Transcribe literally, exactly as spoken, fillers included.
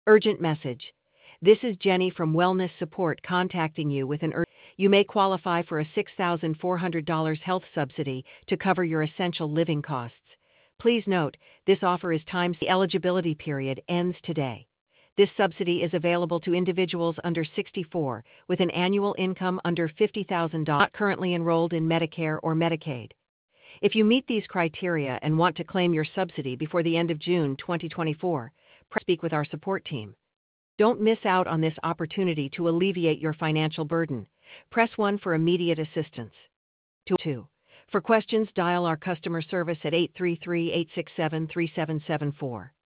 Urgent message. This is Jenny from Wellness Support contacting you with an urgent. You may qualify for a six thousand four hundred dollars health subsidy to cover your essential living costs. Please note, this offer is timed. The eligibility period ends today. This subsidy is available to individuals under sixty-four with an annual income under fifty thousand dollars not currently enrolled in Medicare or Medicaid. If you meet these criteria and want to claim your subsidy before the end of June twenty twenty-four, press speak with our support team. Don't miss out on this opportunity to alleviate your financial burden. Press one for immediate assistance. two. For questions, dial our customer service at eight three three, eight six seven, three seven seven four.